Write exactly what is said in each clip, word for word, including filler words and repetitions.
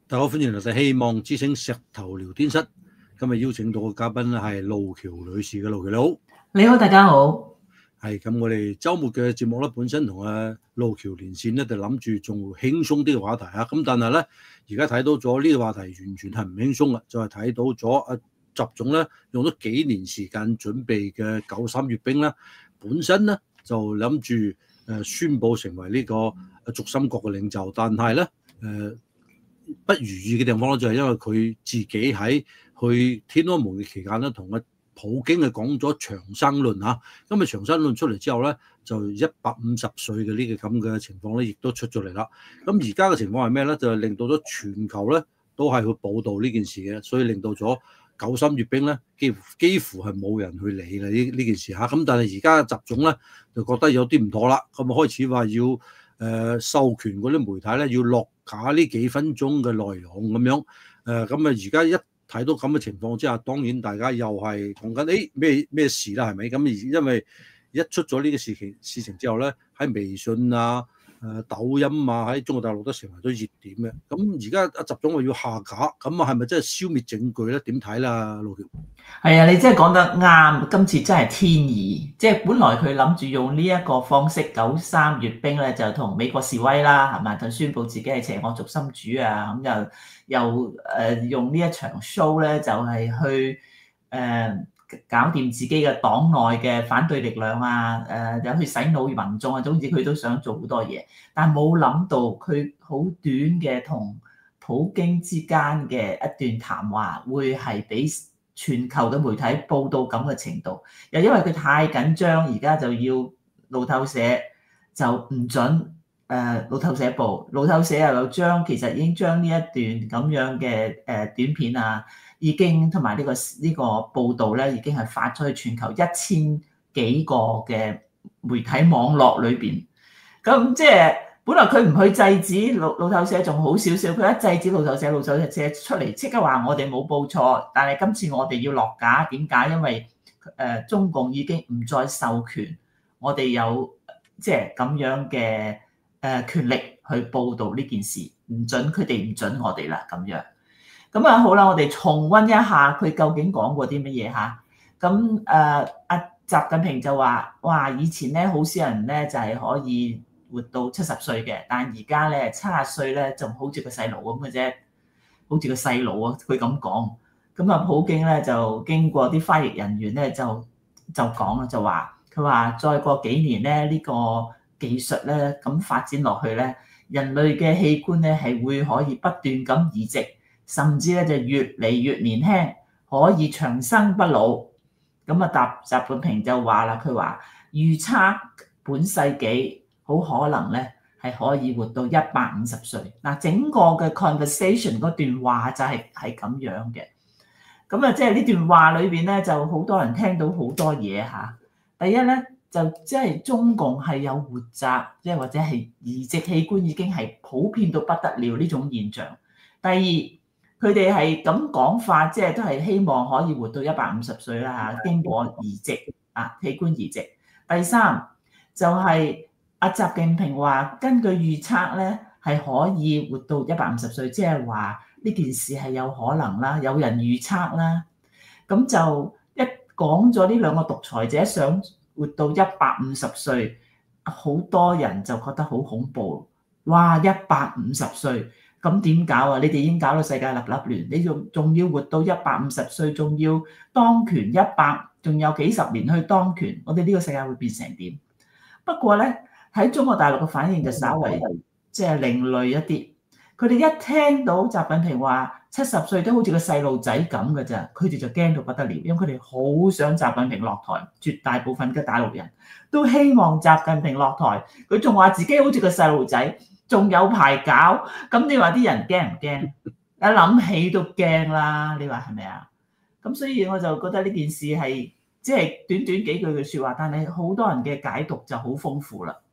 大家好，歡迎嚟到希望之聲石頭聊天室。今日邀請到嘅嘉賓咧係路橋女士嘅。路橋你好。 你好，大家好。 係咁，我哋週末嘅節目咧，本身同阿路橋連線咧，就諗住仲輕鬆啲嘅話題啊。咁但係咧，而家睇到咗呢個話題完全係唔輕鬆啦，就係睇到咗阿習總咧用咗幾年時間準備嘅九三閱兵咧，本身咧就諗住誒宣佈成為呢個軸心國嘅領袖，但係咧誒不如意嘅地方咧，就係因為佢自己喺去天安門嘅期間咧，同阿普京係講咗長生論嚇。咁啊長生論出嚟之後咧，就一百五十歲嘅呢個咁嘅情況咧，亦都出咗嚟啦。咁而家嘅情況係咩咧？就係令到咗全球咧都係去報導呢件事嘅，所以令到咗九三閱兵咧，幾乎幾乎係冇人去理嘅呢呢件事嚇。咁但係而家習總咧就覺得有啲唔妥啦，咁啊開始話要誒、呃、授權嗰啲媒體咧要落架呢幾分鐘嘅內容咁樣。誒咁啊而家一睇到咁嘅情況之下，當然大家又係講緊誒咩咩事啦，係咪？咁而因為一出咗呢個事情事情之後咧，喺微信啊、誒抖音啊，喺中國大陸都成為咗熱點嘅。咁而家阿習總話要下架，咁啊係咪真係消滅證據咧？點睇啦，路橋？ 係啊，你真係講得啱，今次真係天意。即係本來佢諗住用呢一個方式九三閱兵咧，就同美國示威啦，係咪？就宣佈自己係邪惡軸心主啊，咁又又誒、呃、用呢一場 show 咧，就係、是、去誒、呃、搞掂自己嘅黨內嘅反對力量啊，誒、呃、有去洗腦民眾啊，總之佢都想做好多嘢，但冇諗到佢好短嘅同普京之間嘅一段談話會係俾全球嘅媒體報到咁嘅程度，又因為佢太緊張，而家就要路透社就唔準誒、呃、路透社報，路透社又有將其實已經將呢一段咁樣嘅誒短片啊，已經同埋呢個呢個報導咧，已經係發出去全球一千幾個嘅媒體網絡裏邊，咁即係。本來佢唔去制止路路透社仲好少少，佢一制止路透社，路透社出嚟即刻話我哋冇報錯，但係今次我哋要落架，點解？因為誒、呃、中共已經唔再授權我哋有即係咁樣嘅誒、呃、權力去報導呢件事，唔準佢哋唔準我哋啦咁樣。咁啊好啦，我哋重溫一下佢究竟講過啲乜嘢嚇。咁誒阿習近平就話：哇，以前咧好少人咧就係、是、可以活到七十歲嘅，但而家咧七十歲咧仲好似個細路咁嘅啫，好似個細路啊！佢咁講，咁啊普京咧就經過啲翻譯人員咧就就講啦，就話佢話再過幾年咧呢、呢個技術咧咁發展落去咧，人類嘅器官咧係會可以不斷咁移植，甚至咧就越嚟越年輕，可以長生不老。咁啊，習習近平就話啦，佢話預測本世紀好可能咧，係可以活到一百五十歲。嗱，整個嘅 conversation 嗰段話就係係咁樣嘅。咁啊，即係呢段話裏邊咧，就好多人聽到好多嘢嚇。第一咧，就即係中共係有活摘，即係或者係移植器官已經係普遍到不得了呢種現象。第二，佢哋係咁講法，即係都係希望可以活到一百五十歲啦嚇，經過移植啊器官移植。第三就係、是。阿習近平話：根據預測咧，係可以活到一百五十歲，即係話呢件事係有可能啦，有人預測啦。咁就一講咗呢兩個獨裁者想活到一百五十歲，好多人就覺得好恐怖。哇！一百五十歲，咁點搞啊？你哋已經搞到世界立立亂，你仲仲要活到一百五十歲，仲要當權一百，仲有幾十年去當權，我哋呢個世界會變成點？不過咧，喺中國大陸嘅反應就稍為即係另類一啲，佢哋一聽到習近平話七十歲都好似個細路仔咁嘅咋，佢哋就驚到不得了，因為佢哋好想習近平落台，絕大部分嘅大陸人都希望習近平落台，佢仲話自己好似個細路仔，仲有排搞，咁你話啲人驚唔驚？一諗起都驚啦，你話係咪啊？咁所以我就覺得呢件事係即係短短幾句嘅説話，但係好多人嘅解讀就好豐富啦。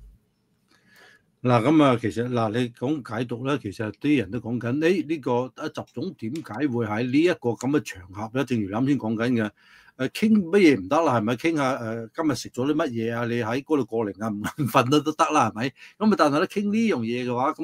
嗱咁啊，其實嗱你講解讀咧，其實啲人都講緊，誒呢個阿習總點解會喺呢一個咁嘅場合咧？正如啱先講緊嘅，誒傾乜嘢唔得啦？係咪傾下誒今日食咗啲乜嘢啊？你喺嗰度過嚟啊，唔瞓都都得啦，係咪？咁啊，但係咧傾呢樣嘢嘅話，咁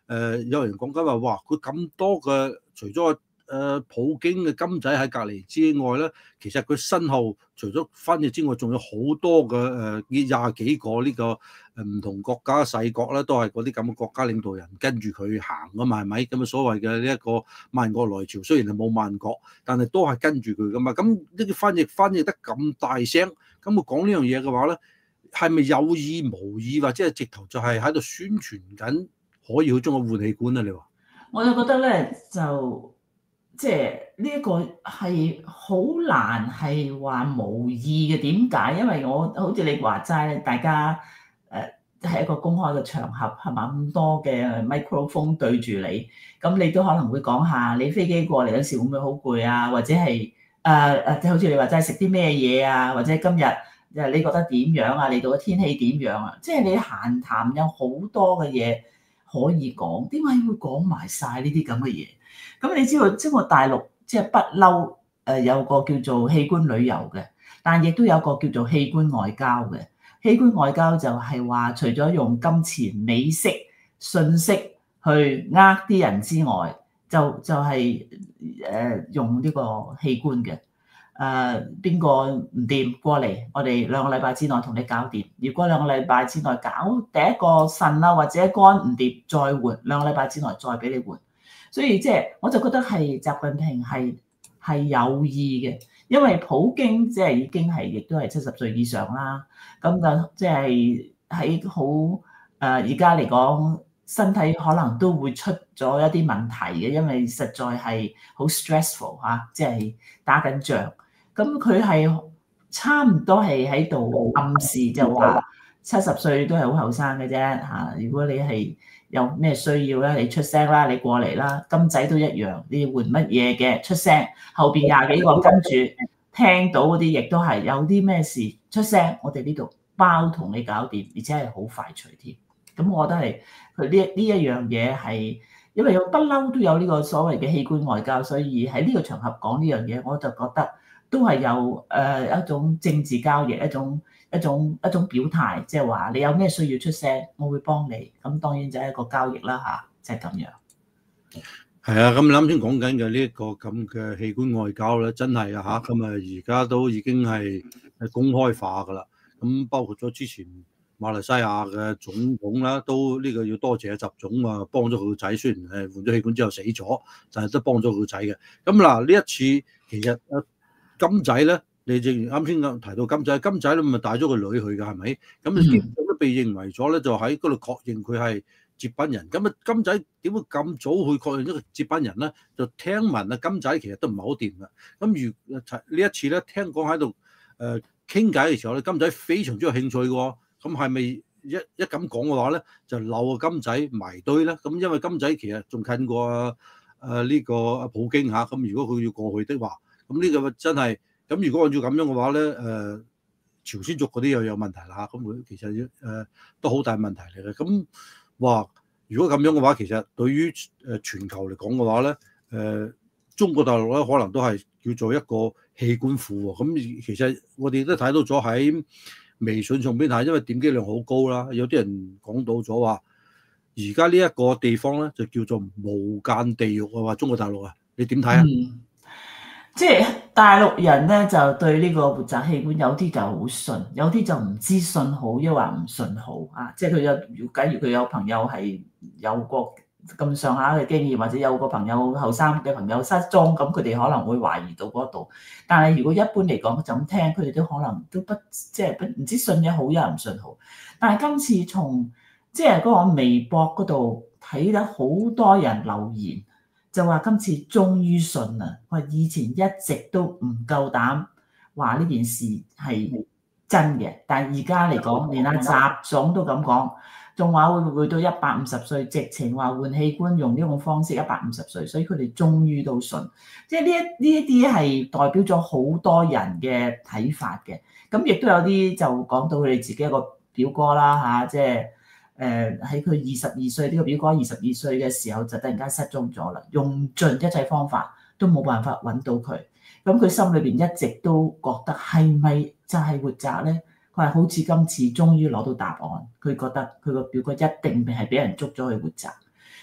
呃、有人講緊話，哇！佢咁多嘅，除咗誒、呃、普京嘅金仔喺隔離之外咧，其實佢身後除咗翻譯之外，仲有好多嘅誒廿幾個呢個誒唔同國家細國咧，都係嗰啲咁嘅國家領導人跟住佢行噶嘛，係咪？咁啊所謂嘅呢一個萬國來朝，雖然係冇萬國，但係都係跟住佢噶嘛。咁呢個翻譯翻譯得咁大聲，咁佢講呢樣嘢嘅話咧，係咪有意無意或者係直頭就係喺度宣傳緊可以去中國換器官啊？你話？ 我就覺得咧，就即係呢一個係好難係話無意嘅。點解？因為我好似你話齋咧，大家誒係一個公開嘅場合，係嘛，咁多嘅 microphone 對住你，咁你都可能會講下你飛機過嚟嗰時會唔會好攰啊？或者係誒誒，即係好似你話齋食啲咩嘢啊？或者今日誒你覺得點樣啊？嚟到嘅天氣點樣啊？即係你閒談有好多嘅嘢可以講，點解會講埋晒呢啲咁嘅嘢？咁你知道中國大陸即係不嬲誒有個叫做器官旅遊嘅，但亦都有個叫做器官外交嘅。器官外交就係話，除咗用金錢、美色、信息去呃啲人之外，就就係誒用呢個器官嘅。誒邊個唔掂過嚟，我哋兩個禮拜之內同你搞掂。如果兩個禮拜之內搞第一個腎啊或者肝唔掂，再換兩個禮拜之內再俾你換。所以即係我就覺得係習近平係係有意嘅，因為普京即係已經係亦都係七十歲以上啦。咁就即係喺好誒而家嚟講，身體可能都會出咗一啲問題嘅，因為實在係好 stressful 嚇，即係打緊仗。咁佢係差唔多係喺度暗示就話七十歲都係好後生嘅啫嚇。如果你係有咩需要咧，你出聲啦，你過嚟啦。金仔都一樣，你要換乜嘢嘅出聲，後邊廿幾個跟住聽到嗰啲，亦都係有啲咩事出聲，我哋呢度包同你搞掂，而且係好快脆添。咁我覺得係佢呢呢一樣嘢係，因為有不嬲都有呢個所謂嘅器官外交，所以喺呢個場合講呢樣嘢，我就覺得都係有誒一種政治交易，一種一種一種表態，即係話你有咩需要出聲，我會幫你。咁當然就係一個交易啦嚇，就係咁樣。 係啊，咁你啱先講緊嘅呢一個咁嘅器官外交咧，真係啊嚇，咁啊而家都已經係係公開化噶啦。咁包括咗之前馬來西亞嘅總統啦，都呢個要多謝習總啊，幫咗佢個仔，雖然誒換咗器官之後死咗，但係都幫咗佢個仔嘅。咁嗱呢一次其實啊金仔咧，你正如啱先提到金仔，金仔咧咪帶咗個女去㗎，係咪？咁啊基本上都被認為咗咧，就喺嗰度確認佢係接班人。咁啊金仔點會咁早去確認一個接班人咧？就聽聞啊金仔其實都唔係好掂㗎。咁如呢一次咧，聽講喺度誒傾偈嘅時候咧，金仔非常之有興趣嘅。咁係咪一一咁講嘅話咧，就漏個金仔埋堆咧？咁因為金仔其實仲近過啊誒呢個啊普京嚇。咁如果佢要過去的話，咁呢個真係咁。如果按照咁樣嘅話咧，誒、呃、朝鮮族嗰啲又有問題啦。咁佢其實誒、呃、都好大問題嚟嘅。咁哇，如果咁樣嘅話，其實對於誒全球嚟講嘅話咧，誒、呃、中國大陸咧可能都係叫做一個器官庫喎。咁其實我哋都睇到咗喺微信上邊睇，因為點擊量好高啦，有啲人講到咗話，而家呢一個地方咧就叫做無間地獄啊！話中國大陸啊，你點睇啊？ 嗯，即係大陸人咧就對呢個活摘器官有啲就好信，有啲就唔知信好抑或唔信好啊！即係佢有，假如佢有朋友係有個咁上下嘅經驗，或者有個朋友後生嘅朋友失蹤，咁佢哋可能會懷疑到嗰度。但係如果一般嚟講就咁聽，佢哋都可能都不即係不唔知信嘅好抑或唔信好。但係今次從即係嗰個微博嗰度睇得好多人留言，就話今次終於信啦！話以前一直都唔夠膽話呢件事係真嘅，但係而家嚟講，連阿習總都咁講。仲話會唔會到一百五十歲，直情話換器官用呢種方式一百五十歲，所以佢哋終於都信。即係呢一呢一啲係代表咗好多人嘅睇法嘅。咁亦都有啲就講到佢哋自己一個表哥啦嚇，即係誒喺佢二十二歲呢個表哥二十二歲嘅時候就突然間失蹤咗啦，用盡一切方法都冇辦法揾到佢。咁佢心裏邊一直都覺得係咪就係活摘咧？佢係好似今次終於攞到答案，佢覺得佢個表哥一定係俾人捉咗去活摘。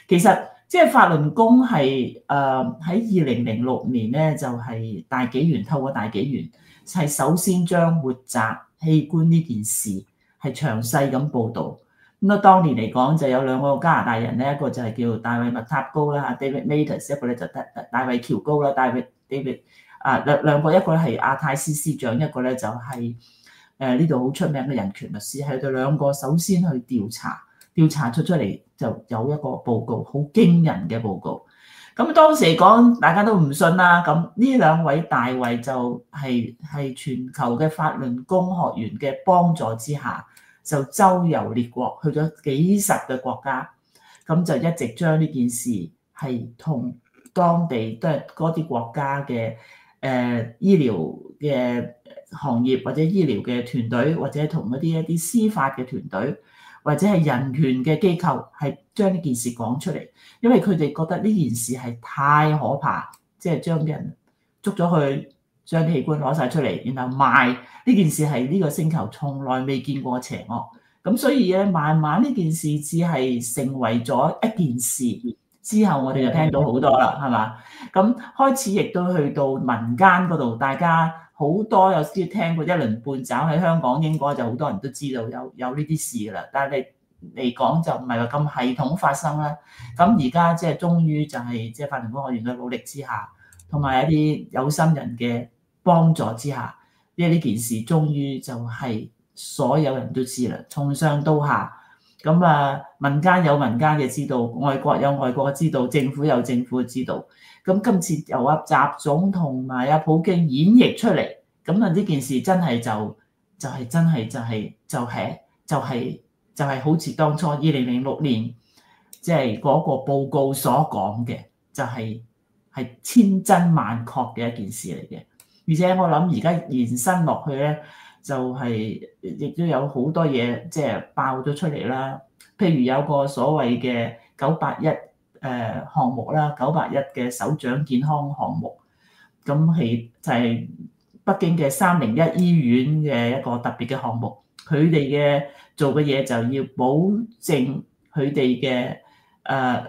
其實即係法輪功係誒喺二零零六年咧，就係大紀元透過大紀元係首先將活摘器官呢件事係詳細咁報導。咁啊，當年嚟講就有兩個加拿大人咧，一個就係叫大衛麥塔高啦 ，David Matas，一個咧就大大衛喬高啦，David David 啊兩兩個，一個咧係亞太司司長，一個咧就係誒呢度好出名嘅人權律師，係佢哋兩個首先去調查，調查出出嚟就有一個報告，好驚人嘅報告。咁當時嚟講，大家都唔信啦。咁呢兩位大衛就係係全球嘅法輪功學員嘅幫助之下，就周遊列國，去咗幾十個國家，咁就一直將呢件事係同當地都係嗰啲國家嘅誒、呃、醫療嘅行業或者醫療嘅團隊，或者同嗰啲一啲司法嘅團隊，或者係人權嘅機構，係將呢件事講出嚟，因為佢哋覺得呢件事係太可怕，即係將啲人捉咗去，將啲器官攞晒出嚟，然後賣。呢件事係呢個星球從來未見過邪惡，咁所以咧，慢慢呢件事只係成為咗一件事之後，我哋就聽到好多啦，係嘛？咁開始亦都去到民間嗰度，大家好多有啲聽過一輪半爪，喺香港應該就好多人都知道有有呢啲事啦，但係嚟講就唔係話咁系統發生啦。咁而家即係終於就係即係法輪功學員嘅努力之下，同埋一啲有心人嘅幫助之下。因為呢件事終於就係所有人都知啦，從上到下，咁啊民間有民間嘅知道，外國有外國嘅知道，政府有政府嘅知道。咁今次由阿習總同埋阿普京演繹出嚟，咁啊呢件事真係就就係真係就係就係就係就係好似當初二零零六年即係嗰個報告所講嘅，就係係千真萬確嘅一件事嚟嘅。而且我諗而家延伸落去咧，就係亦都有好多嘢即係爆咗出嚟啦。譬如有個所謂嘅九八一誒項目啦，九八一嘅首長健康項目，咁係就係北京嘅三零一醫院嘅一個特別嘅項目。佢哋嘅做嘅嘢就要保證佢哋嘅誒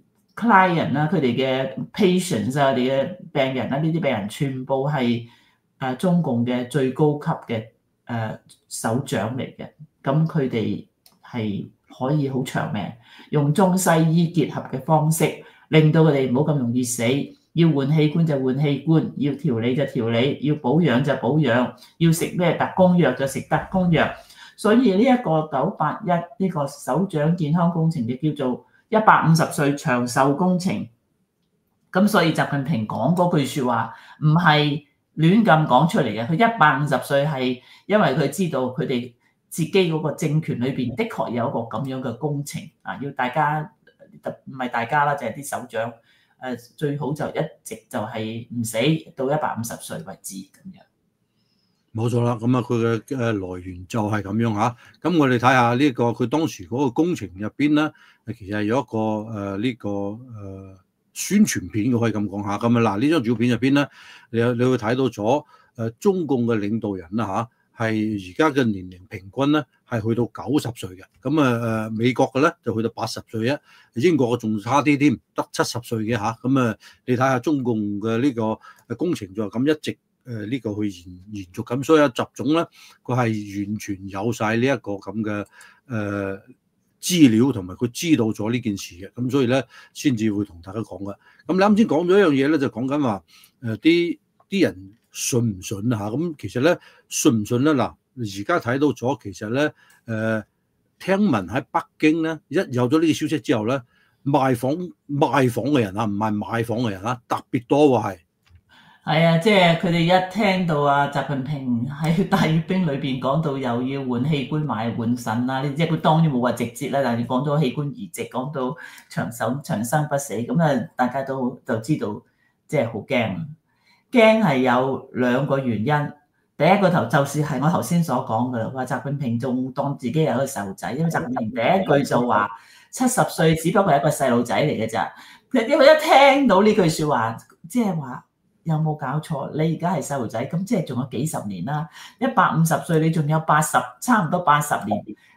client 啦，佢哋嘅 patients 啊，佢哋嘅病人啦，呢啲病人全部係誒中共嘅最高級嘅誒首長嚟嘅，咁佢哋係可以好長命，用中西醫結合嘅方式，令到佢哋唔好咁容易死。要換器官就換器官，要調理就調理，要保養就保養，要食咩特供藥就食特供藥。所以呢一個九八一呢個首長健康工程就叫做一百五十歲長壽工程。咁所以習近平講嗰句説話唔係亂咁講出嚟嘅，佢一百五十歲係因為佢知道佢哋自己嗰個政權裏邊的確有一個咁樣嘅工程啊，要大家唔係大家啦，就係啲首長誒最好就一直就係唔死到一百五十歲為止咁樣。 冇錯啦，咁啊佢嘅誒來源就係咁樣嚇。咁我哋睇下呢個佢當時嗰個工程入邊咧，其實係有一個誒呢、呃這個誒、呃、宣傳片嘅，可以咁講下。咁啊嗱，呢張照片入邊咧，你有你會睇到咗誒、呃、中共嘅領導人啦嚇，係而家嘅年齡平均咧係去到九十歲嘅。咁啊誒美國嘅咧就去到八十歲啊，英國嘅仲差啲添，得七十歲嘅嚇。咁啊你睇下中共嘅呢個工程就係咁一直。誒呢、呃這個去延延續咁，所以阿習總咧，佢係完全有晒呢一個咁嘅誒資料，同埋佢知道咗呢件事嘅，咁所以咧先至會同大家講嘅。咁你啱先講咗一樣嘢咧，就講緊話誒啲啲人信唔信啊？嚇，咁其實咧信唔信咧？嗱，而家睇到咗，其實咧誒、呃、聽聞喺北京咧，一有咗呢個消息之後咧，賣房賣房嘅人啊，唔係買房嘅人啊，特別多喎係。 係啊，即係佢哋一聽到啊，習近平喺大閱兵裏邊講到又要換器官買換腎啦，即係佢當然冇話直接啦，但係講咗器官移植，講到長壽長生不死，咁啊大家都就知道即係好驚。驚係有兩個原因，第一個頭就是係我頭先所講嘅啦，話習近平仲當自己係一個細路仔，因為習近平第一句就話七十歲只不過係一個細路仔嚟嘅咋，因為一聽到呢句説話，即係話。有冇搞錯？你而家係細路仔，咁即係仲有幾十年啦。一百五十歲，你仲有八十，差唔多八十年。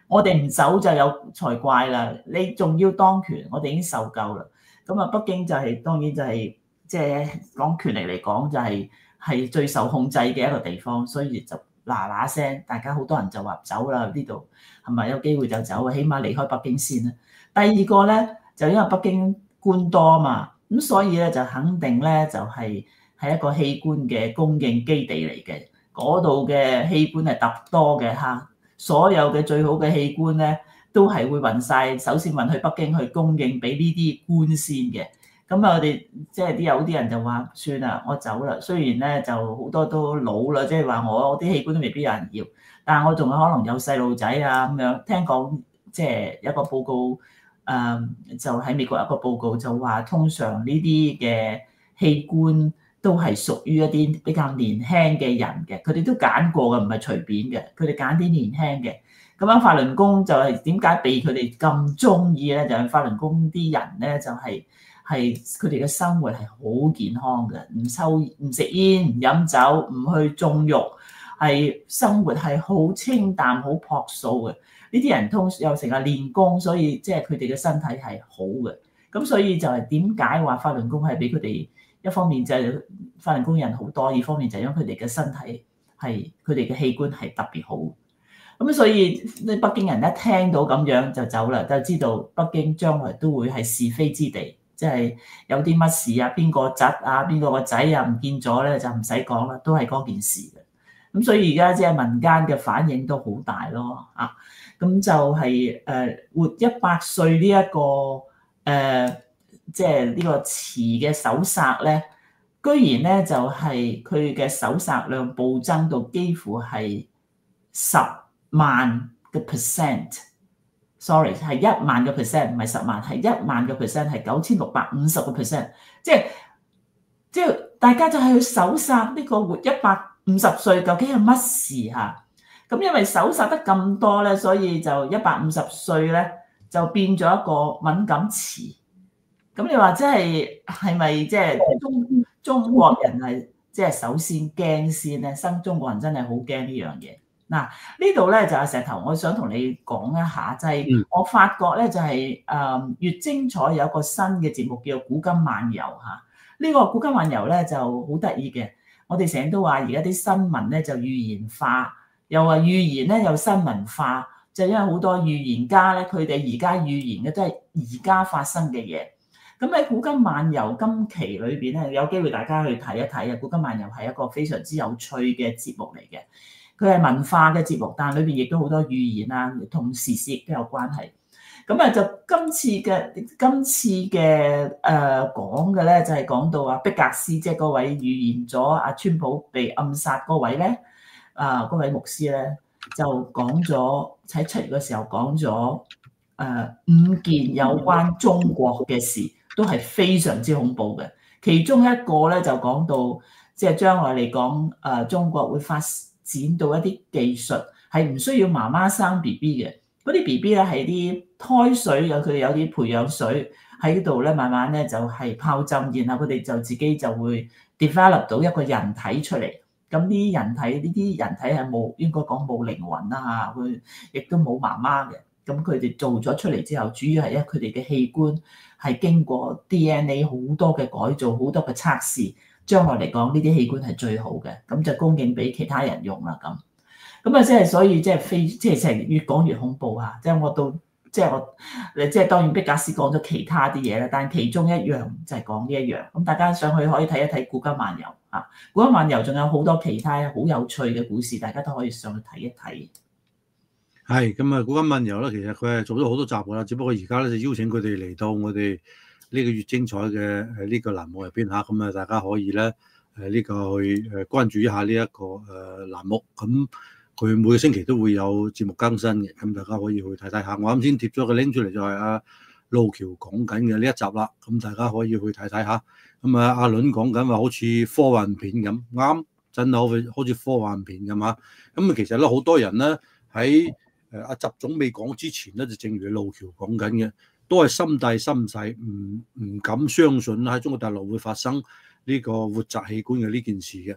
我哋唔走就有才怪啦，你仲要當權，我哋已經受夠啦。咁啊，北京就係、是、當然就係即係講權力嚟講，就係、是、係最受控制嘅一個地方，所以就嗱嗱聲，大家好多人就話走啦，呢度係咪有機會就走啊？起碼離開北京先啦。第二個咧，就因為北京官多啊嘛，咁所以咧就肯定咧就係、是、係一個器官嘅供應基地嚟嘅，嗰度嘅器官係特多嘅嚇，所有嘅最好嘅器官咧都係會運晒，首先運去北京去供應俾呢啲官先嘅。咁啊，我哋即係啲有啲人就話算啦，我走啦。雖然咧就好多都老啦，即係話我啲器官都未必有人要，但係我仲有可能有細路仔啊咁樣。聽講即係有個報告，誒、嗯、就喺美國有個報告就話，通常呢啲嘅器官都係屬於一啲比較年輕嘅人嘅，佢哋都揀過嘅，唔係隨便嘅，佢哋揀啲年輕嘅。咁樣法輪功就係點解被佢哋咁中意咧？就係、是、法輪功啲人咧就係、是。係佢哋嘅生活係好健康嘅，唔抽唔食煙唔飲酒唔去縱慾，係生活係好清淡好樸素嘅。呢啲人通又成日練功，所以即係佢哋嘅身體係好嘅。咁所以就係點解話法輪功係俾佢哋一方面就係法輪功人好多，二方面就係因為佢哋嘅身體係佢哋嘅器官係特別好。咁所以啲北京人一聽到咁樣就走啦，就知道北京將來都會係是非之地。即係有啲乜事啊，邊個侄啊，邊個個仔啊唔見咗咧，就唔使講啦，都係嗰件事嘅。咁所以而家即係民間嘅反應都好大咯，啊，咁就係誒活一百歲呢一個誒，即係呢個詞嘅搜殺咧，居然咧就係佢嘅搜殺量暴增到幾乎係十萬嘅 percent。sorry 係一萬個 percent， 唔係十萬，係一萬個 percent， 係九千六百五十個 percent， 即係即係大家就係去搜殺呢個活一百五十歲究竟係乜事嚇？咁因為搜殺得咁多咧，所以就一百五十歲咧就變咗一個敏感詞。咁你話即係係咪即係中中國人係即係首先驚先咧？新中國人真係好驚呢樣嘢。嗱，呢度咧就係石頭，我想同你講一下，就係、是、我發覺咧就係誒越精彩有一個新嘅節目叫做古今漫遊嚇。呢、這個古今漫遊咧就好得意嘅，我哋成日都話而家啲新聞咧就預言化，又話預言咧又新聞化，就因為好多預言家咧佢哋而家預言嘅都係而家發生嘅嘢。咁喺古今漫遊今期裏邊咧，有機會大家去睇一睇啊！古今漫遊係一個非常之有趣嘅節目嚟嘅。佢係文化嘅節目，但係裏邊亦都好多預言啊，同時事亦都有關係。咁啊，就今次嘅今次嘅誒、呃、講嘅咧，就係、是、講到啊，畢格斯即係嗰位預言咗阿川普被暗殺嗰位咧，啊、呃、嗰位牧師咧，就講咗喺七月嘅時候講咗誒五件有關中國嘅事，都係非常之恐怖嘅。其中一個咧就講到，即係將來嚟講，誒、呃、中國會發展到一啲技術係唔需要媽媽生 B B 嘅，嗰啲 B B 咧係啲胎水，有佢哋有啲培養水喺度咧，慢慢咧就係泡浸，然後佢哋就自己就會 develop 到一個人體出嚟。咁啲人體呢啲人體係冇應該講冇靈魂啦嚇，佢亦都冇媽媽嘅。咁佢哋做咗出嚟之後，主要係因為佢哋嘅器官係經過 D N A 好多嘅改造，好多嘅測試。將來嚟講，呢啲器官係最好嘅，咁就供應俾其他人用啦。咁，咁啊，即係所以即係非即係成越講越恐怖啊！即係我到即係我誒，即係當然畢格斯講咗其他啲嘢啦，但係其中一樣就係講呢一樣。咁大家上去可以睇一睇《古今漫遊》啊，《古今漫遊》仲有好多其他好有趣嘅故事，大家都可以上去睇一睇。 係咁啊，《古今漫遊》咧，其實佢係做咗好多集㗎啦，只不過而家咧就邀請佢哋嚟到我哋呢個越精彩嘅誒呢個欄目入邊嚇，咁啊大家可以咧誒呢個去誒關注一下呢一個誒欄目，咁佢每個星期都會有節目更新嘅，咁大家可以去睇睇下。我啱先貼咗個 link 出嚟就係阿路橋講緊嘅呢一集啦，咁大家可以去睇睇下。咁啊阿倫講緊話好似科幻片咁，啱真係好好似科幻片咁啊。咁啊其實咧好多人咧喺誒阿習總未講之前咧，就正如路橋講緊嘅。都係心大心細，唔唔敢相信喺中國大陸會發生呢個活摘器官嘅呢件事嘅。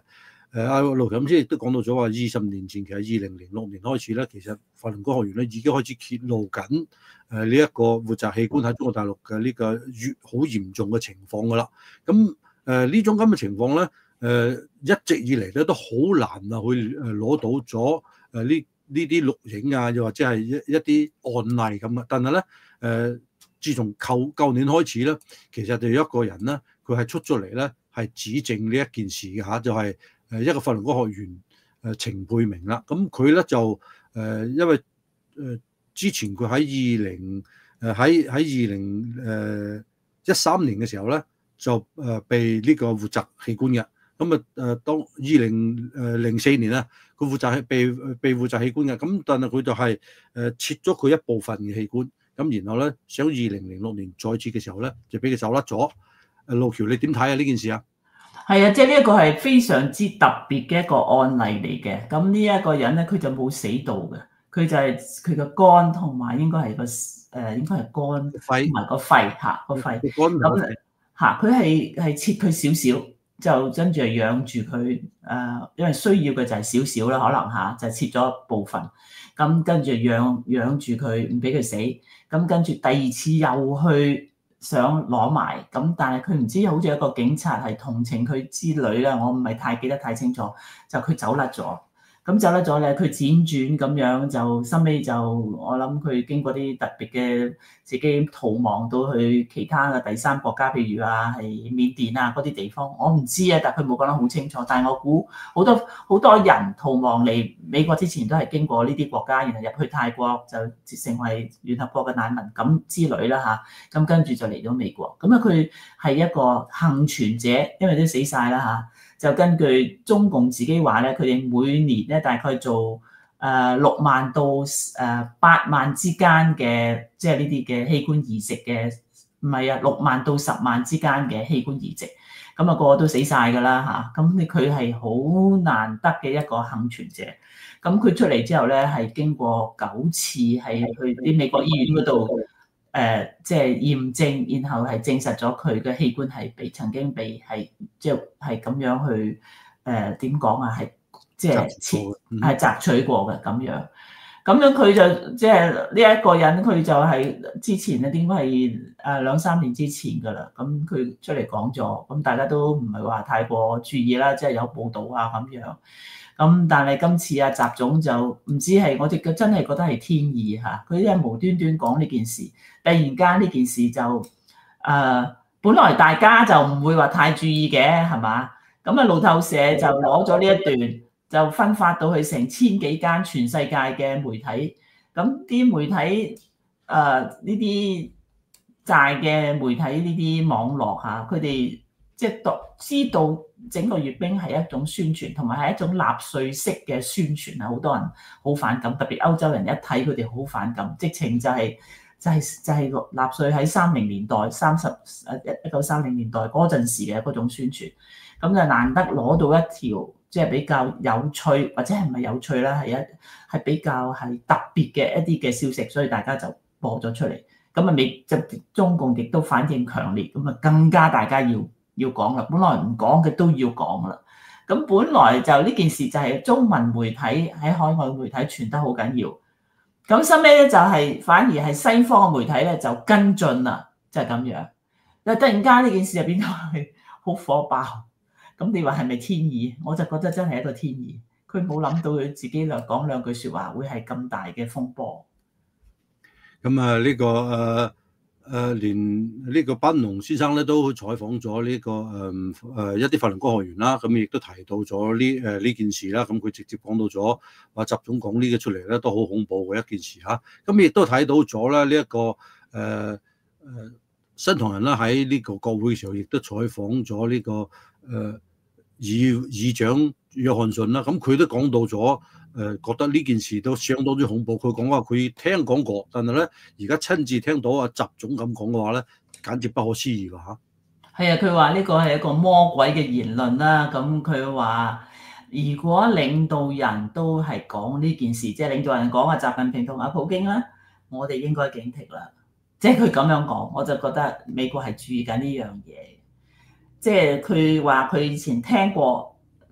誒阿盧錦先亦都講到咗話，二十年前其實二零零六年開始咧，其實法輪功學員咧已經開始揭露緊誒呢一個活摘器官喺中國大陸嘅呢個越好嚴重嘅情況㗎啦。咁誒呢種咁嘅情況咧，誒、呃、一直以嚟咧都好難啊去誒攞到咗誒呢呢啲錄影啊，又或者係一一啲案例咁啊。但係咧誒，自從舊舊年開始咧，其實就有一個人咧，佢係出咗嚟咧係指證呢一件事嘅嚇，就係、是。誒一個法輪功學員誒程佩明啦，咁佢咧就誒因為誒之前佢喺二零誒喺喺二零誒一三年嘅時候咧就誒被呢個活摘器官嘅，咁啊誒當二零誒零四年咧佢活摘被被活摘器官嘅，咁但係佢就係誒切咗佢一部分嘅器官，咁然後咧想二零零六年再切嘅時候咧就俾佢走甩咗。誒路橋你點睇啊呢件事啊？ 係啊，即係呢一個係非常之特別嘅一個案例嚟嘅。咁呢一個人咧，佢就冇死到嘅，佢就係佢個肝同埋應該係個誒，應該係肝肺同埋個肺嚇個肺。咁嚇佢係係切佢少少，就跟住係養住佢誒，因為需要嘅就係少少啦，可能嚇就係切咗一部分。咁跟住養養住佢，唔俾佢死。咁跟住第二次又去。想攞埋咁，但係佢唔知好似一個警察係同情佢之類啦，我唔係太記得太清楚，就佢走甩咗。咁走甩咗咧，佢輾轉咁樣就收尾就我諗佢經過啲特別嘅自己逃亡到去其他嘅第三國家，譬如啊係緬甸啊嗰啲地方，我唔知啊，但係佢冇講得好清楚。但係我估好多好多人逃亡嚟美國之前都係經過呢啲國家，然後入去泰國就成為聯合國嘅難民咁之類啦嚇。咁跟住就嚟到美國。咁啊佢係一個幸存者，因為都死晒啦嚇。就根據中共自己話咧，佢哋每年咧大概做誒六萬到誒八萬之間嘅，即係呢啲嘅器官移植嘅，唔係啊，六萬到十萬之間嘅器官移植，咁啊個個都死晒㗎啦嚇，咁佢係好難得嘅一個幸存者。咁佢出嚟之後咧，係經過九次係去啲美國醫院嗰度。誒、呃，即係驗證，然後係證實咗佢嘅器官係被曾經被係即係係咁樣去誒點講啊？係即係切係摘取過嘅咁樣。咁樣佢就即係呢一個人，佢就係之前咧，應該係誒兩三年之前㗎啦。咁佢出嚟講咗，咁大家都唔係話太過注意啦，即係有報道啊咁樣。咁但係今次阿習總就唔知係我哋嘅真係覺得係天意嚇，佢因為無端端講呢件事，突然間呢件事就誒、呃，本來大家就唔會話太注意嘅係嘛？咁啊路透社就攞咗呢一段，就分發到去成千幾間全世界嘅媒體，咁啲媒體誒呢啲大嘅媒體呢啲網絡嚇，佢哋即係讀知道。整個閱兵係一種宣傳，同埋係一種納粹式嘅宣傳啊！好多人好反感，特別歐洲人一睇佢哋好反感，直情就係、是、就係、是、就係、是、納粹喺三零年代、三十誒一一九三零年代嗰陣時嘅嗰種宣傳，咁就難得攞到一條即係比較有趣，或者係唔係有趣啦，係一係比較係特別嘅一啲嘅消息，所以大家就播咗出嚟。咁啊美就中共亦都反應強烈，咁啊更加大家要。要講啦，本來唔講嘅都要講啦。咁本來就呢件事就係中文媒體喺海外媒體傳得好緊要。咁收尾咧就係反而係西方嘅媒體咧就跟進啦，就係咁樣。但突然間呢件事就變咗係好火爆。咁你話係咪天意？我就覺得真係一個天意。佢冇諗到佢自己兩講兩句説話會係咁大嘅風波。 咁啊呢個誒。呃誒、呃、連呢個班農先生咧都採訪咗呢、這個誒誒、呃、一啲法輪功學員啦，咁亦都提到咗呢誒呢件事啦。咁佢直接講到咗話習總講呢個出嚟咧都好恐怖嘅一件事嚇。咁亦都睇到咗咧呢一個誒誒、呃、新唐人啦喺呢個國會嘅時候，亦都採訪咗呢、這個誒、呃、議議長約翰遜啦。咁佢都講到咗。誒覺得呢件事都相當之恐怖。佢講話佢聽講過，但係咧而家親自聽到阿習總咁講嘅話咧，簡直不可思議㗎嚇。係啊，佢話呢個係一個魔鬼嘅言論啦。咁佢話如果領導人都係講呢件事，即係領導人講阿習近平同阿普京啦，我哋應該警惕啦。即係佢咁樣講，我就覺得美國係注意緊呢樣嘢。即係佢話佢以前聽過。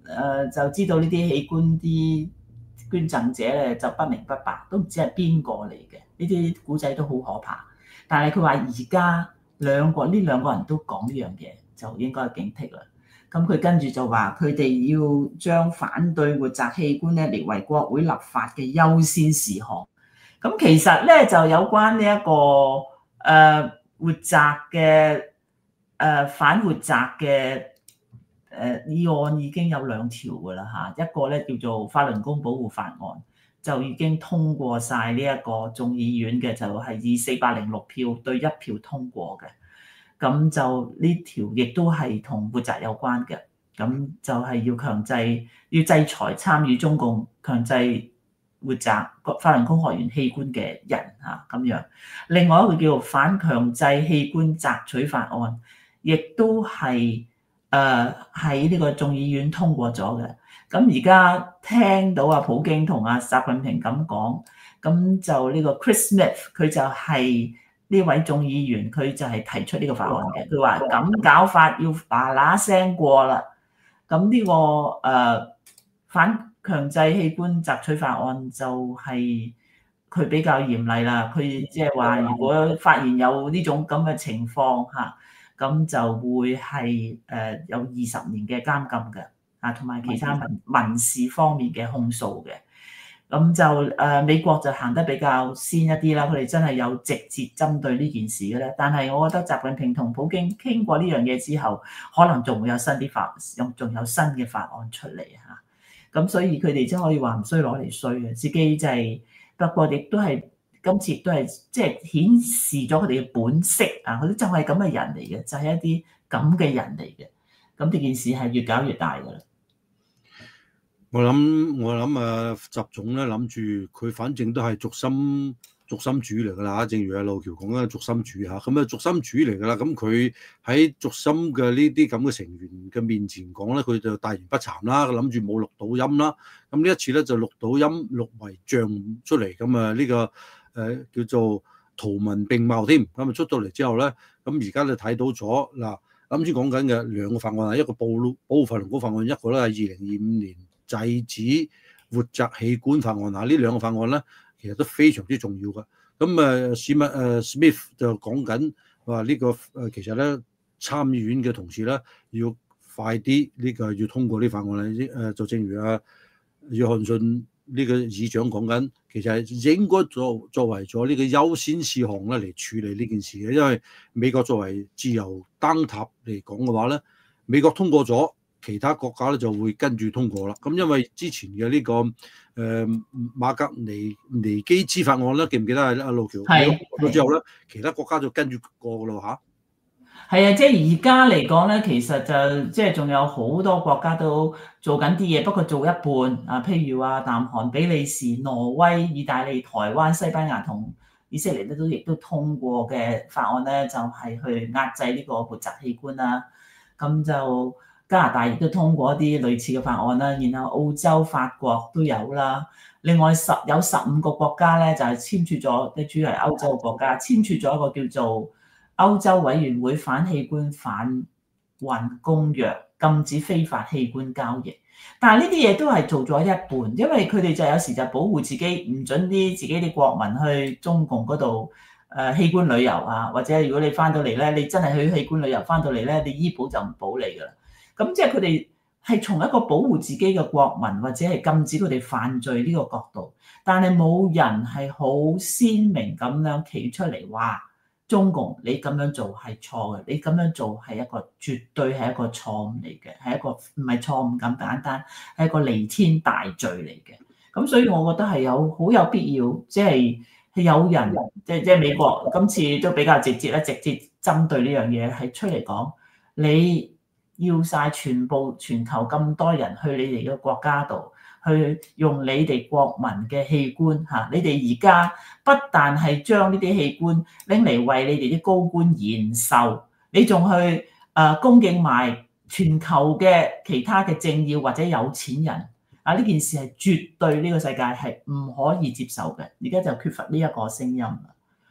誒就知道呢啲器官啲捐贈者咧就不明不白，都唔知係邊個嚟嘅。呢啲古仔都好可怕。但係佢話而家兩個呢兩個人都講呢樣嘢，就應該警惕啦。咁佢跟住就話佢哋要將反對活摘器官咧列為國會立法嘅優先事項。咁其實咧就有關呢、這、一個誒、呃、活摘嘅誒、呃、反活摘嘅誒議案已經有兩條㗎啦嚇，一個咧叫做法輪功保護法案，就已經通過晒呢一個眾議院嘅，就係以四百零六票對一票通過嘅。咁就呢條亦都係同活摘有關嘅，咁就係要強制要制裁參與中共強制活摘法輪功學員器官嘅人嚇咁樣。另外一個叫做反強制器官摘取法案，亦都係誒喺呢個眾議院通過咗嘅。咁而家聽到阿普京同阿習近平咁講，咁就呢個 Chris Smith 佢就係、是。呢位眾議員佢就係提出呢個法案嘅，佢話咁搞法要嗱嗱聲過啦。咁呢、這個誒、呃、反強制器官摘取法案就係佢比較嚴厲啦。佢即係話，如果發現有呢種咁嘅情況嚇，咁就會係誒有二十年嘅監禁嘅啊，同埋其他民民事方面嘅控訴嘅。咁就誒、呃、美國就行得比較先一啲啦，佢哋真係有直接針對呢件事嘅咧。但係我覺得習近平同普京傾過呢樣嘢之後，可能仲會有新啲法，仲有新嘅法案出嚟嚇。咁所以佢哋真可以話唔衰攞嚟衰嘅，自己就係、是、不過亦都係今次亦都係即係顯示咗佢哋嘅本色啊！佢哋就係咁嘅人嚟嘅，就係、是、一啲咁嘅人嚟嘅。咁呢件事係越搞越大㗎啦。 我諗我諗啊，習總咧諗住佢反正都係軸心軸心主嚟㗎啦，正如阿路橋講嘅軸心主嚇，咁啊軸心主嚟㗎啦，咁佢喺軸心嘅呢啲咁嘅成員嘅面前講咧，佢就大言不慚啦，諗住冇錄到音啦，咁呢一次咧就錄到音錄為像出嚟，咁啊呢個誒、呃、叫做圖文並茂添，咁啊出到嚟之後咧，咁而家就睇到咗嗱，啱先講緊嘅兩個法案啊，一個保保護法輪功法案，一個咧係二零二五年制止活摘器官法案啊，呢兩個法案咧，其實都非常之重要嘅。咁誒史密誒 Smith 就講緊話呢個誒，其實咧參議院嘅同事咧要快啲呢個要通過呢法案啦。誒就正如阿約翰遜呢個議長講緊，其實係應該作作為咗呢個優先事項咧嚟處理呢件事嘅，因為美國作為自由燈塔嚟講嘅話咧，美國通過咗，其他國家咧就會跟住通過啦。咁因為之前嘅呢、這個誒、呃、馬格尼尼基茲法案咧，記唔記得係阿路橋過咗之後咧，其他國家就跟住過噶咯嚇。 係啊，即係而家嚟講咧，其實就即係仲有好多國家都做緊啲嘢，不過做一半啊。譬如話南韓、比利時、挪威、意大利、台灣、西班牙同以色列咧都亦都通過嘅法案咧，就係、是、去壓制呢個活摘器官啦。咁就加拿大亦都通過一啲類似嘅法案啦，然後澳洲、法國都有啦。另外十有十五個國家咧就係、是、簽署咗，即主要係歐洲嘅國家簽署咗一個叫做歐洲委員會反器官販運公約，禁止非法器官交易。但係呢啲嘢都係做咗一半，因為佢哋就有時就保護自己，唔準啲自己啲國民去中共嗰度誒器官旅遊啊，或者如果你翻到嚟咧，你真係去器官旅遊翻到嚟咧，你醫保就唔保你㗎啦。咁即係佢哋係從一個保護自己嘅國民，或者係禁止佢哋犯罪呢個角度，但係冇人係好鮮明咁樣企出嚟話中共你咁樣做係錯嘅，你咁樣做係一個絕對係一個錯誤嚟嘅，係一個唔係錯誤咁簡單，係一個彌天大罪嚟嘅。咁所以我覺得係有好有必要，即係係有人即係即係美國今次都比較直接咧，直接針對呢樣嘢係出嚟講，你要晒全部全球咁多人去你哋嘅國家度，去用你哋國民嘅器官嚇，你哋而家不但係將呢啲器官拎嚟為你哋啲高官延壽，你仲去誒恭敬埋全球嘅其他嘅政要或者有錢人啊！呢件事係絕對呢個世界係唔可以接受嘅，而家就缺乏呢一個聲音啦。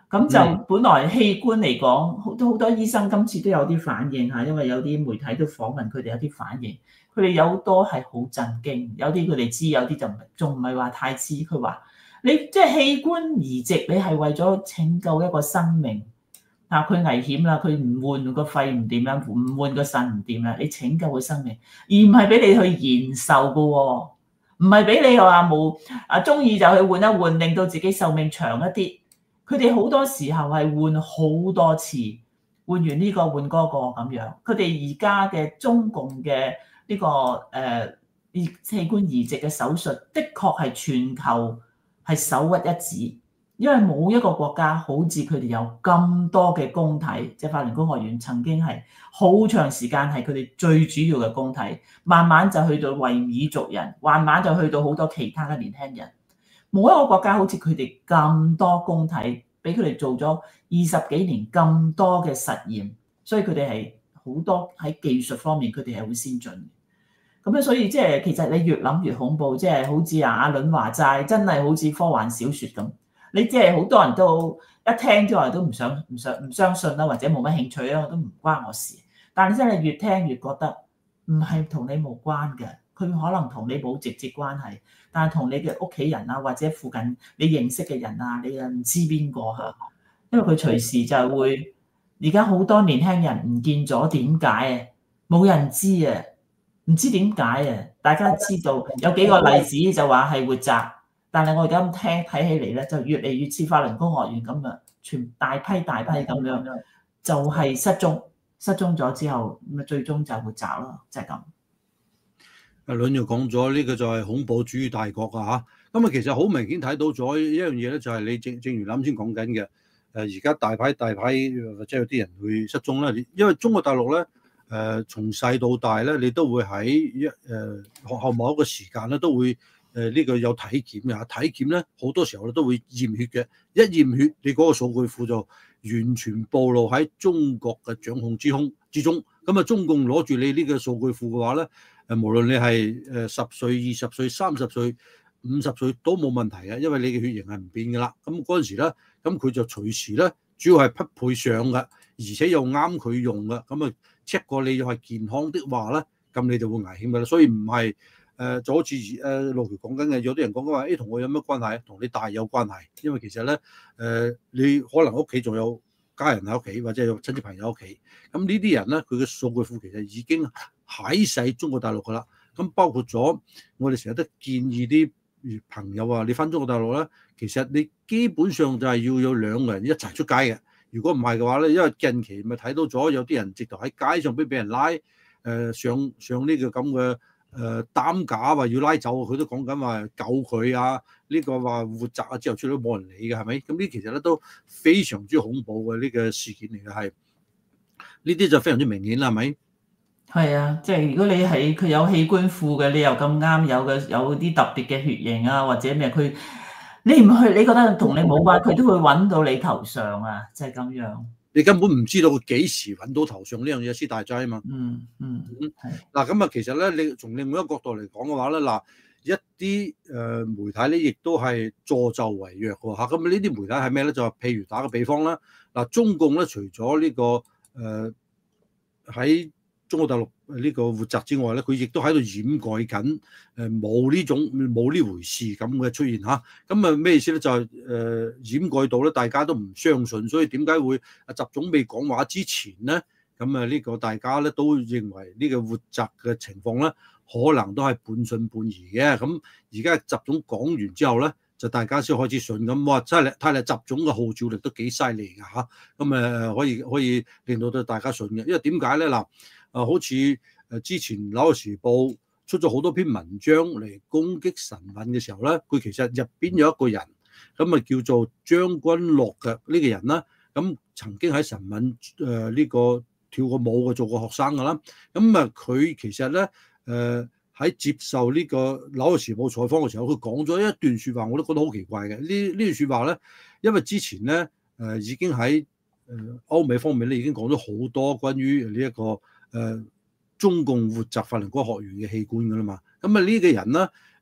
咁就本來器官嚟講，好多好多醫生今次都有啲反應嚇，因為有啲媒體都訪問佢哋有啲反應，佢哋有好多係好震驚，有啲佢哋知，有啲就唔仲唔係話太知。佢話你即係器官移植，你係為咗拯救一個生命啊！佢危險啦，佢唔換個肺唔掂啦，唔換個腎唔掂啦，你拯救佢生命，而唔係俾你去延壽噶喎，唔係俾你話冇啊中意就去換一換，令到自己壽命長一啲。佢哋好多時候係換好多次，換完呢個換嗰個咁樣。佢哋而家嘅中共嘅呢個誒器官移植嘅手術，的確係全球係首屈一指，因為冇一個國家好似佢哋有咁多嘅公體，即係法輪功學院曾經係好長時間係佢哋最主要嘅公體，慢慢就去到維吾爾族人，慢慢就去到好多其他嘅年輕人。冇一個國家好似佢哋咁多公體，俾佢哋做咗二十幾年咁多嘅實驗，所以佢哋係好多喺技術方面佢哋係好先進嘅。咁咧，所以即係其實你越諗越恐怖，即係好似阿阿倫話齋，真係好似科幻小説咁。你即係好多人都一聽之後都唔想唔想唔相信啦，或者冇乜興趣啦，都唔關我事。但係真係越聽越覺得唔係同你無關嘅，佢可能同你冇直接關係。但係同你嘅屋企人啊，或者附近你認識嘅人啊，你又唔知邊個嚇，因為佢隨時就會。而家好多年輕人唔見咗，點解啊？冇人知啊，唔知點解啊！大家知道有幾個例子就話係活摘，但係我而家咁聽睇起嚟咧，就越嚟越似法輪功學院咁啊，全大批大批咁樣，就係失蹤，失蹤咗之後咁啊，最終就活摘咯，就係咁。 阿倫又講咗呢個就係恐怖主義大國啊嚇，咁啊其實好明顯睇到咗一樣嘢咧，就係你正正如啱先講緊嘅，誒而家大批大批或者有啲人會失蹤啦，因為中國大陸咧誒從細到大咧，你都會喺一誒學校某一個時間咧都會誒呢、這個有體檢嘅嚇，體檢咧好多時候咧都會驗血嘅，一驗血你嗰個數據庫就完全暴露喺中國嘅掌控之空之中，咁啊中共攞住你呢個數據庫嘅話咧。誒，無論你係誒十歲、二十歲、三十歲、五十歲都冇問題嘅，因為你嘅血型係唔變㗎啦。咁嗰陣時咧，咁佢就隨時咧，主要係匹配上嘅，而且又啱佢用嘅。咁啊 check 過你又係健康的話咧，咁你就會危險㗎啦。所以唔係誒，就好似誒路橋講緊嘅，有啲人講緊話，誒同我有乜關係？同你大有關係，因為其實咧誒、呃，你可能屋企仲有家人喺屋企，或者有親戚朋友屋企，咁呢啲人咧，佢嘅數據庫其實已經喺晒中國大陸噶啦。咁包括咗我哋成日都建議啲朋友啊，你翻中國大陸咧，其實你基本上就係要有兩個人一齊出街嘅。如果唔係嘅話咧，因為近期咪睇到咗有啲人直頭喺街上邊俾人拉，誒、呃、上上呢個咁嘅誒擔架話要拉走，佢都講緊話救佢啊，呢、這個話活摘啊之後出嚟冇人理嘅係咪？咁呢其實咧都非常之恐怖嘅呢、這個事件嚟嘅係，呢啲就非常之明顯啦係咪？ 係啊，即係如果你係佢有器官庫嘅，你又咁啱有嘅有啲特別嘅血型啊，或者咩佢你唔去，你覺得同你冇關，佢都會揾到你頭上啊，即係咁樣。你根本唔知道佢幾時揾到頭上呢樣嘢先大劑啊嘛。 嗯嗯嗯，嗱咁啊，其實咧，你從另外一個角度嚟講嘅話咧，嗱一啲誒媒體咧，亦都係助紂為虐喎嚇。咁呢啲媒體係咩咧？就係譬如打個比方啦，嗱中共咧，除咗呢個誒喺中國大陸呢個活摘之外咧，佢亦都喺度掩蓋緊誒冇呢種冇呢回事咁嘅出現嚇。咁啊咩意思咧？就係、是、誒、呃、掩蓋到咧，大家都唔相信。所以點解會啊習總未講話之前咧，咁啊呢個大家咧都認為呢個活摘嘅情況咧，可能都係半信半疑嘅。咁而家習總講完之後咧，就大家先開始信咁。哇！真係睇嚟習總嘅號召力都幾犀利㗎嚇。咁誒可以可以令到對大家信嘅，因為點解咧嗱？啊，好似誒之前《紐約時報》出咗好多篇文章嚟攻擊神韻嘅時候咧，佢其實入邊有一個人，咁啊叫做張君樂嘅呢個人啦，咁曾經喺神韻誒呢個跳過舞嘅做過學生㗎啦，咁啊佢其實咧誒喺接受呢個《紐約時報》採訪嘅時候，佢講咗一段説話，我都覺得好奇怪嘅。呢呢段説話咧，因為之前咧誒已經喺誒歐美方面咧已經講咗好多關於呢一個。誒、呃、中共活摘法輪功學院嘅器官㗎啦嘛，咁啊呢個人咧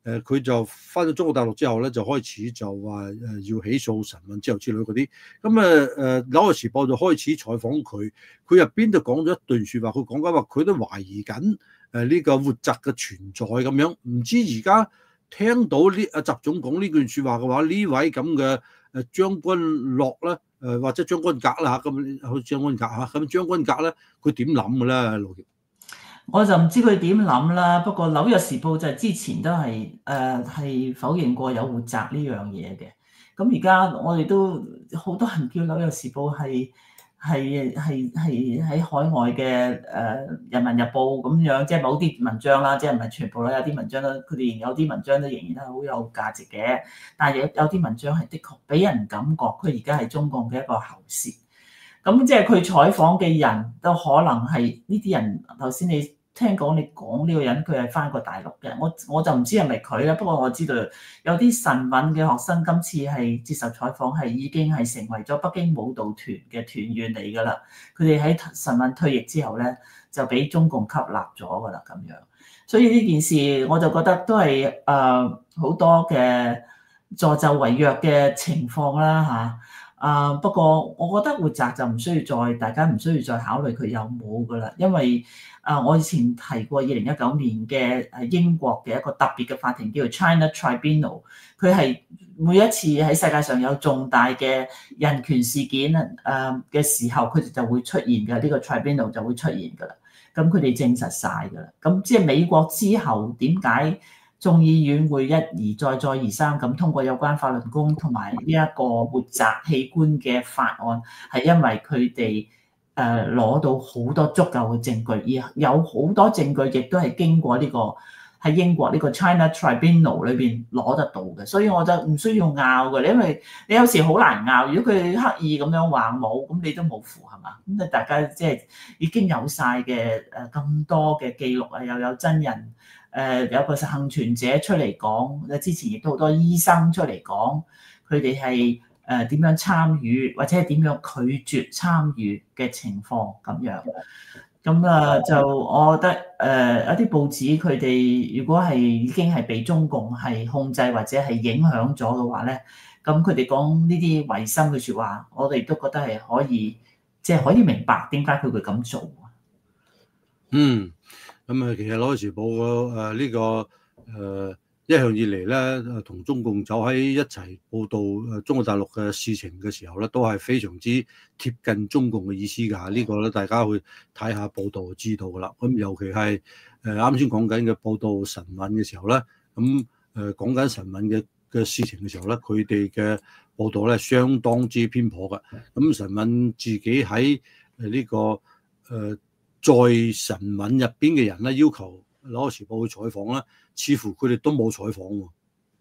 誒佢就翻咗中國大陸之後咧，就開始就話誒要起訴陳敏之後之類嗰啲。咁誒誒《紐約時報》就開始採訪佢，佢入邊就講咗一段説話，佢講緊話佢都懷疑緊誒呢個活摘嘅存在咁樣。唔知而家聽到呢阿習總講呢句説話嘅話，呢位咁嘅誒將軍樂咧，誒或者將軍格啦嚇，咁好似將軍格嚇，咁將軍格咧，佢點諗嘅咧？盧傑， 我就唔知佢點諗啦。不過《紐約時報》就之前都係誒係否認過有活摘呢樣嘢嘅。咁而家我哋都好多人叫《紐約時報》係係係係喺海外嘅誒《人民日報》咁樣，即係某啲文章啦，即係唔係全部啦。有啲文章咧，佢哋有啲文章都仍然係好有價值嘅，但係有有啲文章係的確俾人感覺佢而家係中共嘅一個喉舌。咁即係佢採訪嘅人都可能係呢啲人。頭先你聽講你講呢個人，佢係返過大陸嘅，我我就唔知係咪佢啦。不過我知道有啲神韻嘅學生今次係接受採訪，係已經係成為咗北京舞蹈團嘅團員嚟㗎啦。佢哋喺神韻退役之後咧，就俾中共吸納咗㗎啦咁樣。所以呢件事我就覺得都係誒好多嘅助紂為虐嘅情況啦嚇。啊、uh, 不過我覺得活摘就唔需要再，大家唔需要再考慮佢有冇㗎啦，因為啊、uh, 我以前提過二零一九年嘅誒英國嘅一個特別嘅法庭叫做 China Tribunal， 佢係每一次喺世界上有重大嘅人權事件誒嘅時候，佢哋就會出現嘅，呢、這個 Tribunal 就會出現㗎啦。咁佢哋證實晒㗎啦。咁即係美國之後點解眾議院會一而再再而三咁通過有關法輪功同埋呢一個活摘器官嘅法案，係因為佢哋誒攞到好多足夠嘅證據，而有好多證據亦都係經過呢、這個喺英國呢個 China Tribunal 裏邊攞得到嘅，所以我就唔需要拗嘅，因為你有時好難拗。如果佢刻意咁樣話冇，咁你都冇符係嘛？咁啊，大家即係已經有晒嘅誒咁多嘅記錄啊，又有真人。誒、呃、有個幸存者出嚟講，之前亦都好多醫生出嚟講，佢哋係誒點樣參與或者係點樣拒絕參與嘅情況咁樣。咁啊就我覺得誒、呃、一啲報紙佢哋如果係已經係被中共係控制或者係影響咗嘅話咧，咁佢哋講呢啲違心嘅説話，我哋都覺得係可以即係、就是、可以明白點解佢會咁做。 嗯。咁啊，其實《紐約時報》個誒呢個誒一向以嚟咧，同中共走喺一齊報導誒中國大陸嘅事情嘅時候咧，都係非常之貼近中共嘅意思㗎。呢個咧，大家去睇下報導就知道㗎啦。咁尤其係誒啱先講緊嘅報導神韻嘅時候咧，咁誒講緊神韻嘅嘅事情嘅時候咧，佢哋嘅報導咧相當之偏頗嘅。咁神韻自己喺誒呢個誒。呃在神韻入邊嘅人咧，要求《紐約時報》去採訪咧，似乎佢哋都冇採訪喎。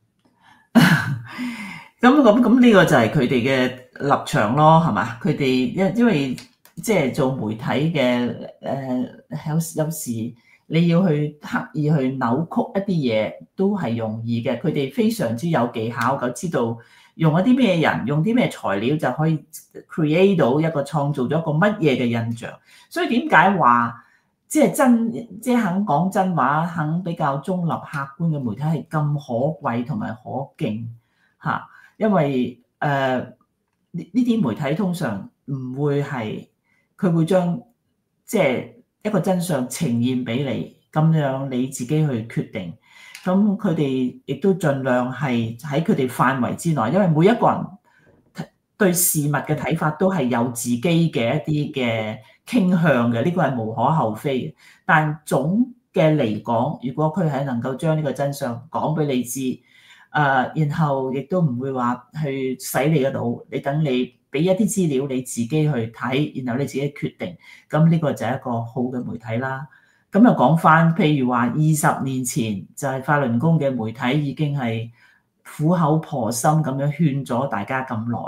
咁咁咁呢個就係佢哋嘅立場咯，係嘛？佢哋因因為即係做媒體嘅誒，有有時你要去刻意去扭曲一啲嘢，都係容易嘅。佢哋非常之有技巧，就知道用一啲咩人，用啲咩材料就可以 create 到一個創造咗一個乜嘢嘅印象。所以點解話即係真，即係肯講真話，肯比較中立客觀嘅媒體係咁可貴同埋可敬嚇？因為誒呢呢啲媒體通常唔會係佢會將即係一個真相呈現俾你，咁樣你自己去決定。咁佢哋亦都盡量係喺佢哋範圍之內，因為每一個人對事物嘅睇法都係有自己嘅一啲嘅傾向嘅，呢個係無可厚非嘅。但總嘅嚟講，如果佢係能夠將呢個真相講俾你知，誒，然後亦都唔會話去洗你嘅腦，你等你俾一啲資料你自己去睇，然後你自己決定，咁呢個就係一個好嘅媒體啦。咁又講翻，譬如話二十年前就係法輪功嘅媒體已經係苦口婆心咁樣勸咗大家咁耐。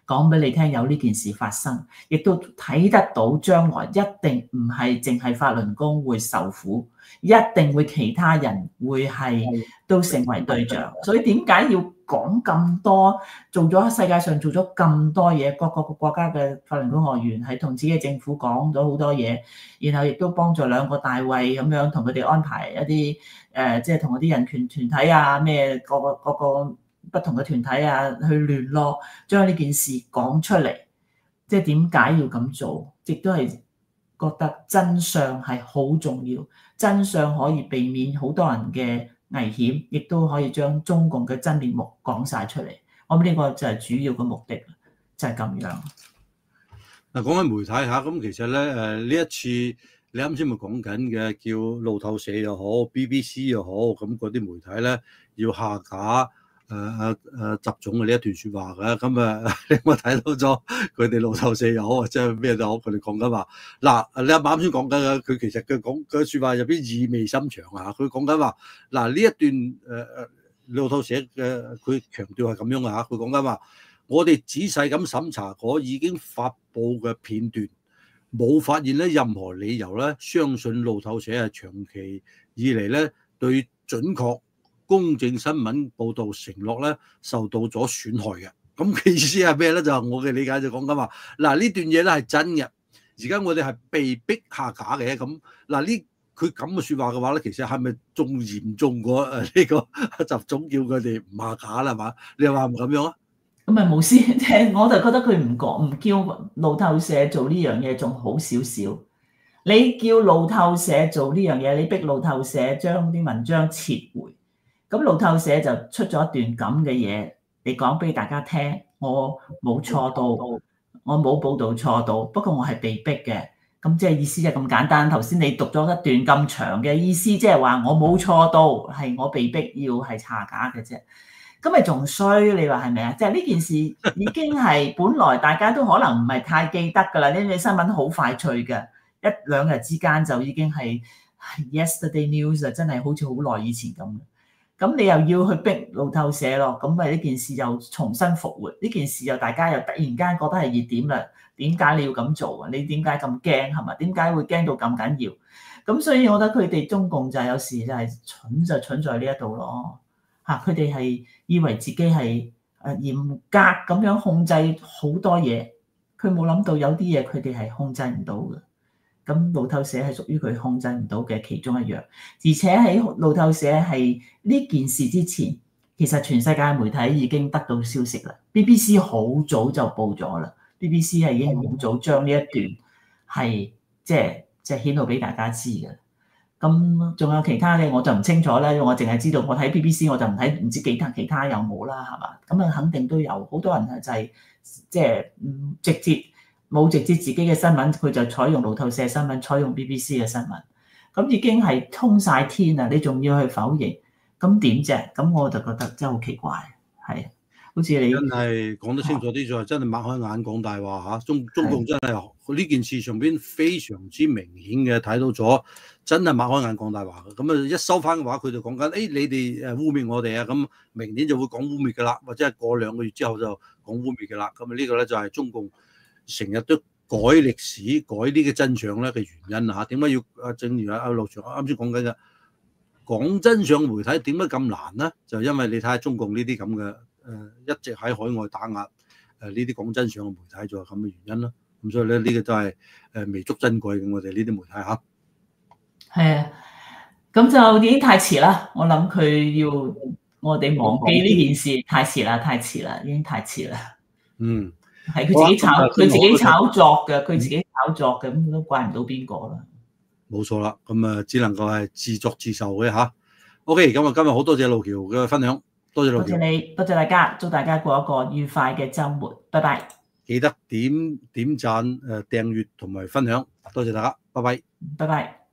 講俾你聽有呢件事發生，亦都睇得到將來一定唔係淨係法輪功會受苦，一定會其他人會係都成為對象。所以點解要講咁多？做咗世界上做咗咁多嘢，各個國家嘅法輪功學員係同自己政府講咗好多嘢，然後亦都幫助兩個大衛咁樣同佢哋安排一啲誒，即係同嗰啲人權團體啊，咩各個各個不同嘅團體啊去聯絡，將呢件事講出嚟。即係點解要咁做？亦都係覺得真相係好重要，真相可以避免好多人嘅危險，亦都可以將中共嘅真面目講晒出嚟。我諗呢個就係主要嘅目的，就係咁樣。 嗱，講緊媒體嚇，咁其實咧誒呢一次你啱先咪講緊嘅，叫路透社又好 ，B B C 又好，咁嗰啲媒體咧要下架誒誒誒習總嘅呢一段説話嘅，咁啊我睇到咗佢哋路透社又好，即係咩都好，佢哋講緊話嗱，你啱啱先講緊嘅，佢其實佢講嘅説話入邊意味深長啊！佢講緊話嗱呢一段誒誒路透社嘅佢強調係咁樣嘅嚇，佢講緊話我哋仔細咁審查過已經發布嘅片段，冇發現咧任何理由咧相信路透社係長期以嚟咧對準確公正新聞報導承諾咧受到咗損害嘅。咁嘅意思係咩咧？就係我嘅理解就講緊話，嗱呢段嘢咧係真嘅，而家我哋係被逼下架嘅。咁嗱呢佢咁嘅説話嘅話咧，其實係咪仲嚴重過誒呢個習總叫佢哋唔下架啦？係嘛？你又話唔咁樣啊？ 咁咪無私，即係我就覺得佢唔講唔叫路透社做呢樣嘢仲好少少。你叫路透社做呢樣嘢，你逼路透社將啲文章撤回。咁路透社就出咗一段咁嘅嘢，你講俾大家聽，我冇錯到，我冇報導錯到，不過我係被逼嘅。咁即係意思就咁簡單。頭先你讀咗一段咁長嘅意思，即係話我冇錯到，係我被逼要係下架嘅啫。咁咪仲衰？你話係咪啊？即係呢件事已經係本來大家都可能唔係太記得㗎啦。呢啲新聞好快脆嘅，一兩日之間就已經係 yesterday news 啊，真係好似好耐以前咁。咁你又要去逼路透社咯，咁咪呢件事又重新復活，呢件事又大家又突然間覺得係熱點啦。點解你要咁做啊？你點解咁驚係咪？點解會驚到咁緊要？咁所以我覺得佢哋中共就有時就係蠢就蠢在呢一度咯。嚇，佢哋係以為自己係誒嚴格咁樣控制好多嘢，佢冇諗到有啲嘢佢哋係控制唔到嘅。咁路透社係屬於佢控制唔到嘅其中一樣，而且喺路透社係呢件事之前，其實全世界媒體已經得到消息啦。B B C 好早就報咗啦 ，B B C 係已經好早將呢一段係即係即係顯露俾大家知嘅。咁仲有其他嘅我就唔清楚啦，因為我淨係知道我睇 B B C 我就唔睇，唔知其他其他有冇啦，係嘛？咁啊肯定都有，好多人係就係即係唔直接。冇直接自己嘅新聞，佢就採用路透社新聞，採用 B B C 嘅新聞，咁已經係通晒天啦！你仲要去否認，咁點啫？咁我就覺得真係好奇怪，係好似你真係講得清楚啲就係真係擘開眼講大話嚇，中中共真係呢件事上邊非常之明顯嘅睇到咗，真係擘開眼講大話嘅。咁啊一收翻嘅話，佢就講緊誒你哋誒污蔑我哋啊，咁明年就會講污蔑嘅啦，或者係過兩個月之後就講污蔑嘅啦。咁啊呢個咧就係中共成日都改歷史、改呢個真相咧嘅原因嚇，點解要啊？正如阿阿陸祥啱先講緊嘅，講真相媒體點解咁難咧？就因為你睇下中共呢啲咁嘅誒，一直喺海外打壓誒呢啲講真相嘅媒體，就係咁嘅原因啦。咁所以咧，呢個都係誒彌足珍貴嘅，我哋呢啲媒體嚇。 係啊，咁就已經太遲啦。我諗佢要我哋忘記呢件事太遲啦，太遲啦，已經太遲啦。 嗯。 係佢自己炒，佢自己炒作嘅，佢自己炒作嘅，咁都怪唔到邊個啦。 冇錯啦，咁啊，只能夠係自作自受嘅嚇。OK，咁啊，今日好多謝路橋嘅分享，多謝路橋。 多謝你，多謝大家，祝大家過一個愉快嘅週末，拜拜。 記得點點讚、誒訂閱同埋分享，多謝大家，拜拜。 拜拜。